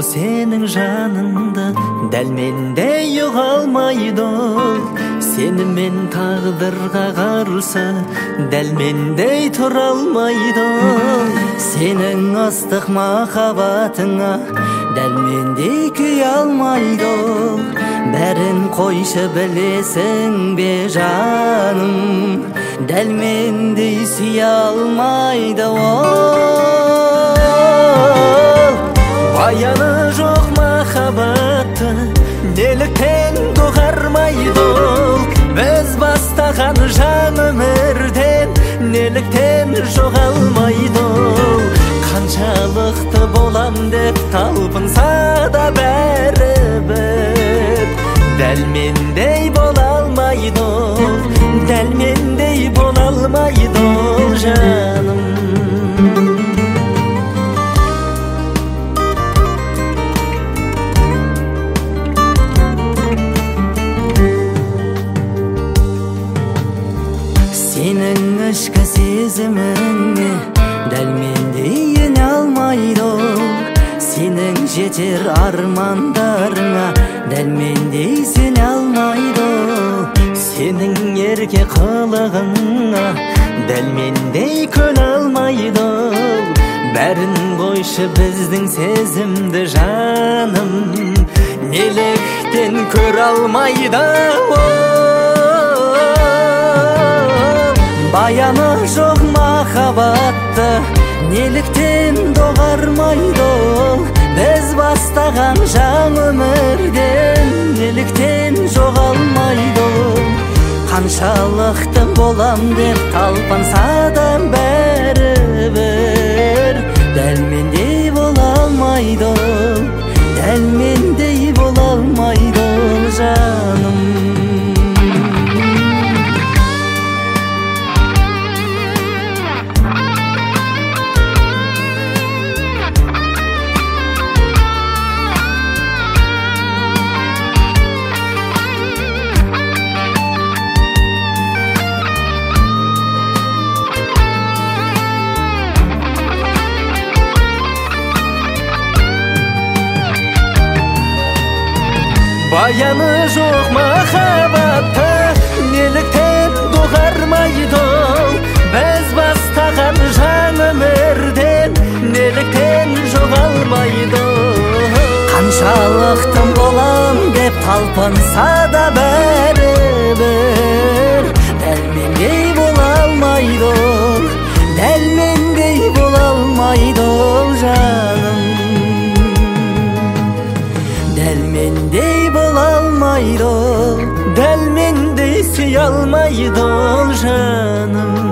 сенің жаныңды дәл мендей ұға алмайды ол. Сенімен тағдырға қарсы дәл мендей тұра алмайды ол. Сенің ыстық махаббатыңа дәл мендей күй алмайды ол. Бәрін қойшы білесің бе жаным, дәл мендей сүйе алмайды ол. Баяны жоқ махаббатты неліктен доғармайды ол. Біз бастаған жан өмірден неліктен жоғалмайды ол. Қаншалықты болам деп талпынса да бәрібір дәл мендей бола алмайды ол. Дәл мендей бола алмайды ол жаным. Сенің ішкі сезіміңе дәл мендей ене алмайды ол. Сенің жетер армандарыңа дәл мендей сене алмайды ол. Сенің ерке қылығыңа дәл мендей көне алмайды ол. Бәрін қойшы біздің сезімді жаным, неліктен көре алмайды ол. Баяны жоқ махаббатты неліктен доғармайды ол. Біз бастаған жан өмірден неліктен жоғалмайды ол. Қаншалықты болам деп талпынса да бәрібір дәл мендей бола алмайды ол. Дәл мендей бола алмайды ол жаным. Баяны жоқ махаббатты неліктен доғармайды ол. Біз бастаған жан өмірден неліктен жоғалмайды ол. Қаншалықты болам деп талпынса да бәрібір дәл мендей бола алмайды ол. Дәл мендей бола алмайды ол жаным. Дәл мендей бола алмайды ол. Дәл мендей сүйе алмайды ол жаным.